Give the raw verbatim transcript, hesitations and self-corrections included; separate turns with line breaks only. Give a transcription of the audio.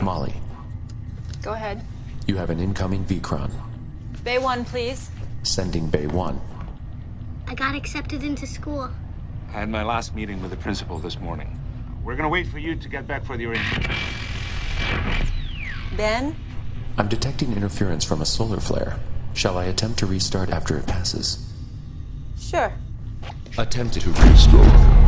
Molly,
Go ahead.
you have an incoming Vcron.
Bay one, please.
Sending Bay one.
I got accepted into school.
I had my last meeting with the principal this morning. We're gonna wait for you to get back for your interview.
Ben?
I'm detecting interference from a solar flare. Shall I attempt to restart after it passes?
Sure.
Attempt to restart.